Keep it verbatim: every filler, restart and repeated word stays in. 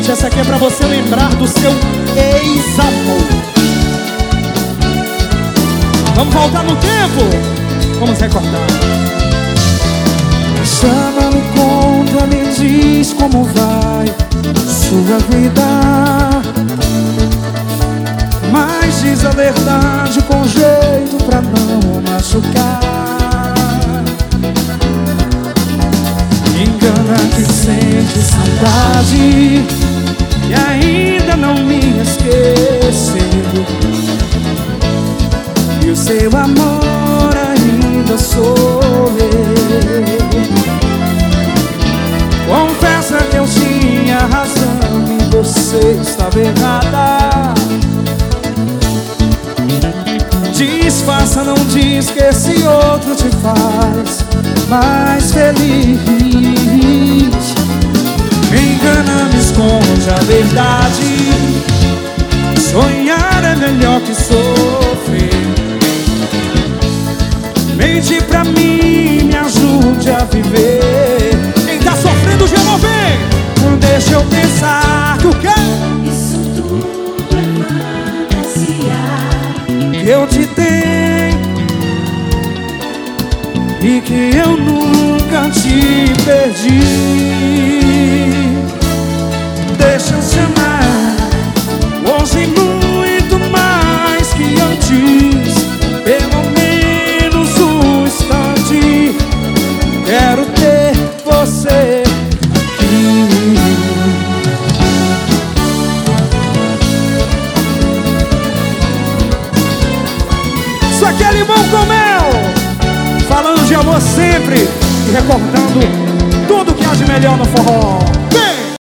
seguinte, essa aqui é pra você lembrar do seu ex-amor. Vamos voltar no tempo? Vamos recordar. Chama, me conta, me diz como vai sua vida, mas diz a verdade com jeito pra não machucar. Engana que sente saudade e ainda não me esqueceu, e o seu amor ainda sou eu. Confessa que eu tinha razão e você estava errada. Disfarça, não diz que esse outro te faz mais feliz. Me engana, me esconde a verdade. Sonhar é melhor que sofrer. Mente pra mim, me ajude a viver. Quem tá sofrendo já não vem. Não deixa eu pensar que o quê? Isso tudo é fantasia Que eu te tenho e que eu nunca te perdi. Deixa eu te amar hoje muito mais que antes. Pelo menos um instante quero ter você aqui. Isso aqui é Limão com Mel, falando de amor sempre e recordando tudo que há de melhor no forró.